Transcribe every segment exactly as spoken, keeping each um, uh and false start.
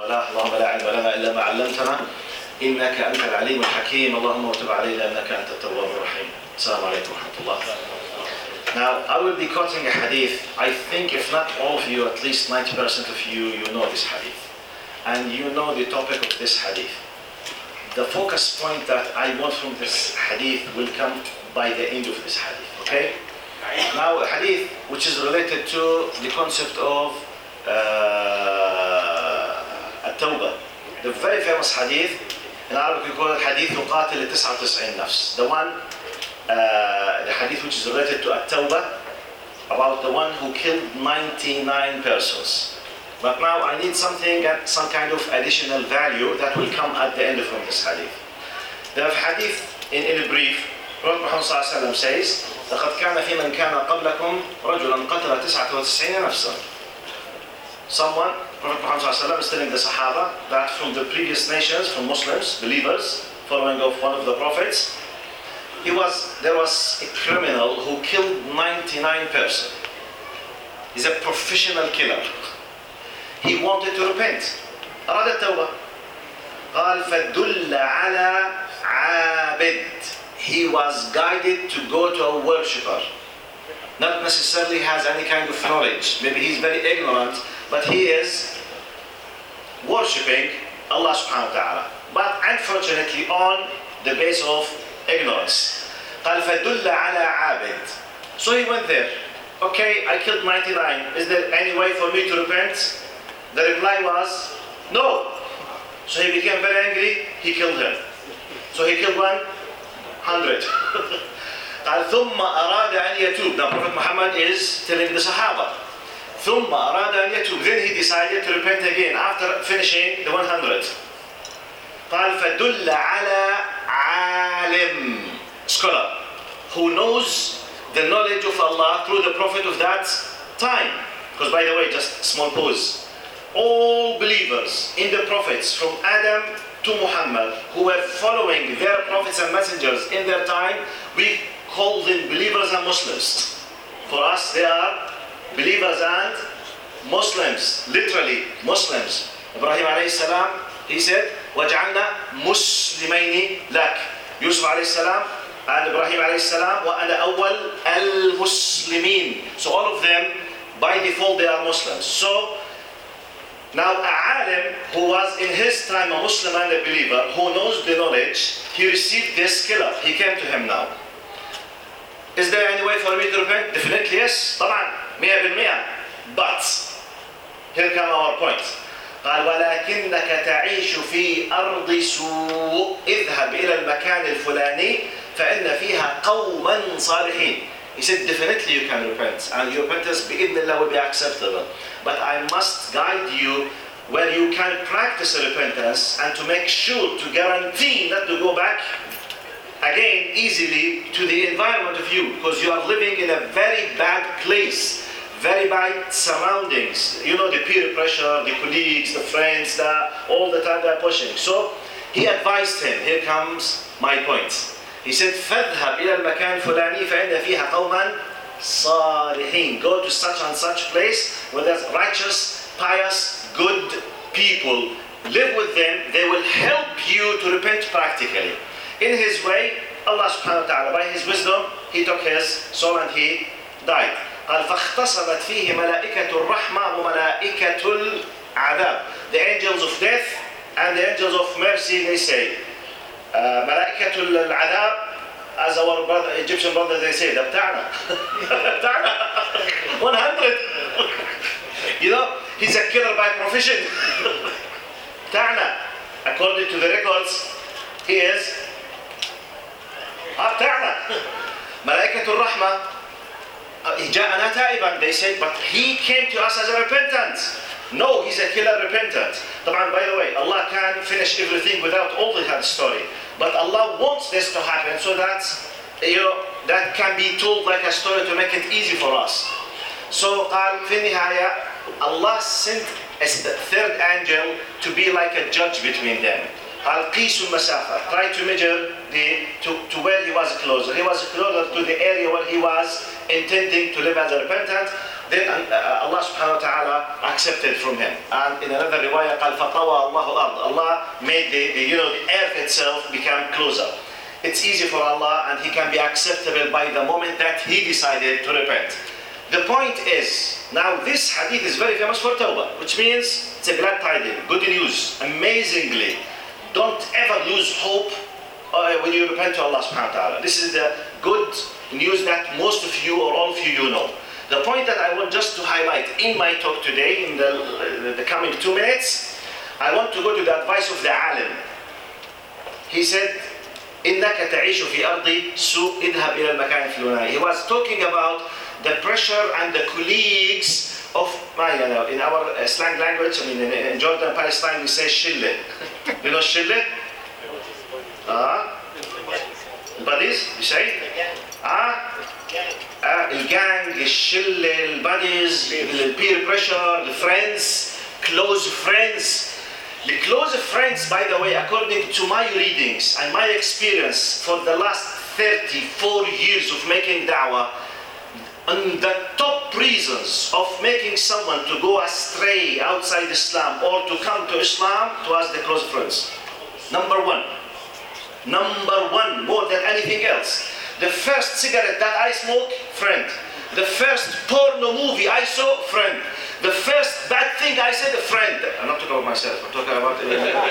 الفلاح. اللهم لا علم لنا إلا ما علمتنا إنك أنت العليم الحكيم. اللهم وتب علينا إنك أنت التواب الرحيم. السلام عليكم ورحمة الله. Now, I will be quoting a hadith. I think if not all of you, at least ninety percent of you, you know this hadith. And you know the topic of this hadith. The focus point that I want from this hadith will come by the end of this hadith, okay? Now, a hadith which is related to the concept of uh, at-tawbah. The very famous hadith, in Arabic we call it hadith yuqatil تسعة وتسعين nafs. The one Uh, the hadith which is related to at-tawbah, about the one who killed ninety-nine persons. But now I need something, some kind of additional value that will come at the end from this hadith. The hadith, in, in a brief, Prophet Muhammad sallallahu alaihi wasallam says, لَقَدْ كَانَ فِي مَنْ كَانَ قَبْلَكُمْ رَجُلًا قَتَلَ تِسْعَةَ وَتِسْعِينَ نَفْسًا. Someone, Prophet Muhammad sallallahu alaihi wasallam is telling the Sahaba that from the previous nations, from Muslims, believers, following of one of the prophets, He was, there was a criminal who killed ninety-nine persons. He's a professional killer. He wanted to repent. أراد التوبة. قال فدل على عابد. He was guided to go to a worshipper. Not necessarily has any kind of knowledge. Maybe he's very ignorant, but he is worshipping Allah subhanahu wa ta'ala. But unfortunately on the base of ignorance. قال فدل على عابد. So he went there. Okay, I killed ninety-nine. Is there any way for me to repent? The reply was no. So he became very angry. He killed him. So he killed one hundred. قال ثم أراد أن يتوب. Now Prophet Muhammad is telling the Sahaba. ثم أراد أن يتوب. Then he decided to repent again after finishing the one hundred. قال فدل على عالم, scholar, who knows the knowledge of Allah through the Prophet of that time. Because by the way, just small pause. All believers in the prophets from Adam to Muhammad who were following their prophets and messengers in their time, we call them believers and Muslims. For us, they are believers and Muslims, literally Muslims. Ibrahim alayhi salam, he said, وَجْعَلْنَا مُسْلِمَيْنِ لَكَ. Yusuf alayhi salam and Ibrahim alayhi salam وَأَنَا أَوَّلْ الْمُسْلِمِينَ. So all of them, by default, they are Muslims. So now a alim who was in his time a Muslim and a believer, who knows the knowledge, he received this killer. He came to him now. Is there any way for me to repent? Definitely yes. طبعا مية بالمية. But here come our point. قال ولكنك تعيش في أرض سوء اذهب إلى المكان الفلاني فإن فيها قوما صالحين. He said definitely you can repent and your repentance بإذن الله will be acceptable. But I must guide you where you can practice repentance and to make sure, to guarantee not to go back again easily to the environment of you, because you are living in a very bad place. Very bad surroundings. You know, the peer pressure, the colleagues, the friends, the, all the time they're pushing. So he advised him. Here comes my point. He said, فَاذْهَبْ إِلَى الْمَكَانِ فُلَانِي فَإِنَّ فِيهَا قَوْمًا صَالِحِينَ. Go to such and such place where there's righteous, pious, good people. Live with them. They will help you to repent practically. In his way, Allah subhanahu wa ta'ala, by his wisdom, he took his soul and he died. قال فاختصمت فيه ملائكة الرحمة وملائكة العذاب. The angels of death and the angels of mercy, they say. Uh, ملائكة العذاب, as our brother, Egyptian brothers, they say, ده بتاعنا. بتاعنا. one hundred. You know, he's a killer by profession. بتاعنا. According to the records, he is. بتاعنا. ملائكة الرحمة. جاءنا تائبا. They said, but he came to us as a repentant. No, he's a killer repentant. طبعا, by the way, Allah can finish everything without all the whole story. But Allah wants this to happen so that, you know, that can be told like a story to make it easy for us. So قال في النهاية, Allah sent a third angel to be like a judge between them. قال قيسوا المسافة. Try to measure the to, to where he was closer. He was closer to the area where he was intending to live as a repentant. then uh, Allah subhanahu wa ta'ala accepted from him. And in another riwayah, قال فطوى الله الأرض. Allah made the, the, you know, the earth itself become closer. It's easy for Allah and he can be acceptable by the moment that he decided to repent. The point is, now this hadith is very famous for tawbah, which means it's a glad tidings, good news, amazingly. Don't ever lose hope uh, when you repent to Allah subhanahu wa ta'ala. This is the good news that most of you or all of you, you know. The point that I want just to highlight in my talk today, in the, uh, the coming two minutes, I want to go to the advice of the alim. He said, إِنَّكَ تَعِيشُ فِي أَرْضِ سُوءٍ اذْهَبْ إِلَى الْمَكَانِ الْفُلَانِيِّ. He was talking about the pressure and the colleagues of, you know, in our uh, slang language, I mean in, in Jordan, Palestine, we say shille. You know shille? Ah, uh, buddies, you say? Ah, uh, the gang, the shille, the buddies, the peer pressure, the friends, close friends. The close friends, by the way, according to my readings and my experience for the last thirty-four years of making da'wah, and the top reasons of making someone to go astray outside Islam or to come to Islam was the close friends. Number one. Number one, more than anything else. The first cigarette that I smoke, friend. The first porno movie I saw, friend. The first bad thing I said, a friend. I'm not talking about myself, I'm talking about... Uh,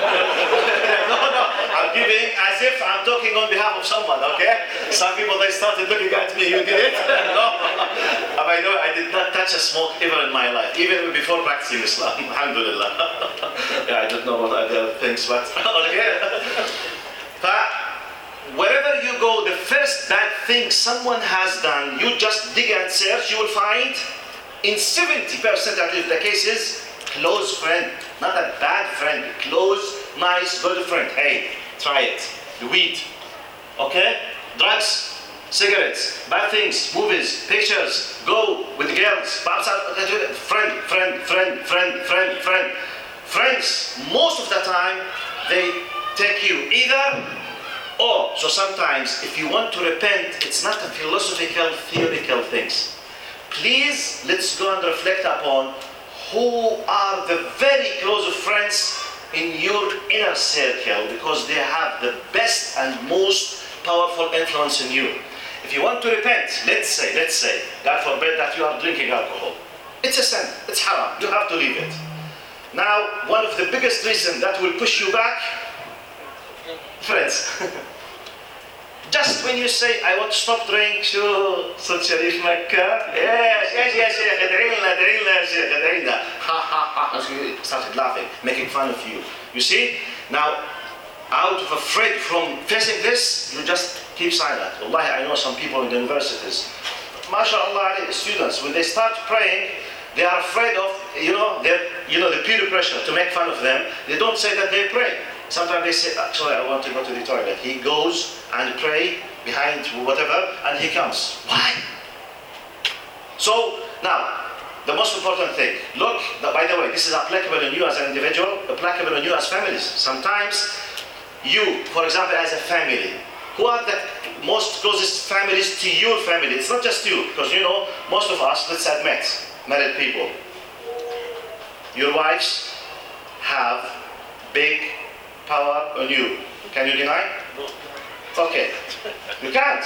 no, no, I'm giving as if I'm talking on behalf of someone, okay? Some people, they started looking at me, you did it? No. I know I did not touch a smoke ever in my life, even before practicing Islam, alhamdulillah. Yeah, I don't know what other things, but okay. But wherever you go, the first bad thing someone has done, you just dig and search, you will find in seventy percent at least the cases, close friend, not a bad friend, close, nice, good friend. Hey, try it. The weed, okay? Drugs, cigarettes, bad things, movies, pictures, go with girls, friend, friend, friend, friend, friend, friend. Friends, most of the time, they take you either or. So sometimes, if you want to repent, it's not a philosophical, theoretical things. Please, let's go and reflect upon who are the very close friends in your inner circle, because they have the best and most powerful influence in you. If you want to repent, let's say, let's say, God forbid that you are drinking alcohol. It's a sin, it's haram, you have to leave it. Now, one of the biggest reasons that will push you back, friends. Just when you say, I want to stop drinking, شو صوت شريف مكة؟ Yes, yes, yes, yes, ادعي لنا, ادعي لنا, شيخ, ادعي لنا. Ha, ha, ha. Started laughing, making fun of you. You see? Now, out of afraid from facing this, you just keep silent. Wallahi, I know some people in the universities. MashaAllah, students, when they start praying, they are afraid of, you know, their, you know, the peer pressure to make fun of them. They don't say that they pray. Sometimes they say, sorry, I want to go to the toilet. He goes and pray behind whatever, and he comes. Why? So, now, the most important thing, look, by the way, this is applicable on you as an individual, applicable on you as families. Sometimes, you, for example, as a family, who are the most closest families to your family? It's not just you, because you know, most of us, let's admit, married people, your wives have big power on you. Can you deny? Okay. You can't.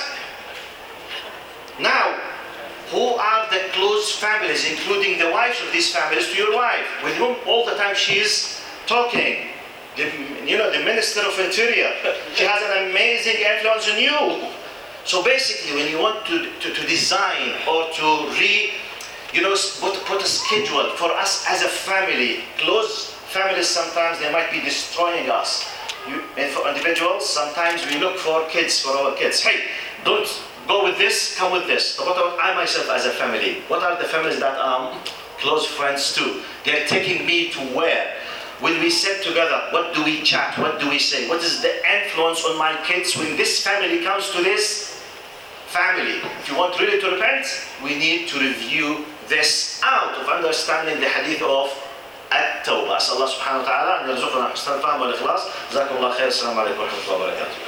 Now, who are the close families, including the wives of these families, to your wife, with whom all the time she is talking? The, you know, the Minister of Interior. She has an amazing influence on you. So basically, when you want to, to, to design or to re, you know, put, put a schedule for us as a family, close families, sometimes they might be destroying us. You, and for individuals, sometimes we look for kids, for our kids. Hey, don't go with this, come with this. But what about I myself as a family? What are the families that I'm close friends to? They're taking me to where? When we sit together, what do we chat? What do we say? What is the influence on my kids when this family comes to this family? If you want really to repent, we need to review this out of understanding the hadith of التوبة. أسأل الله سبحانه وتعالى أن يرزقنا حسن الفهم والإخلاص. جزاكم الله خير. السلام عليكم ورحمة الله وبركاته.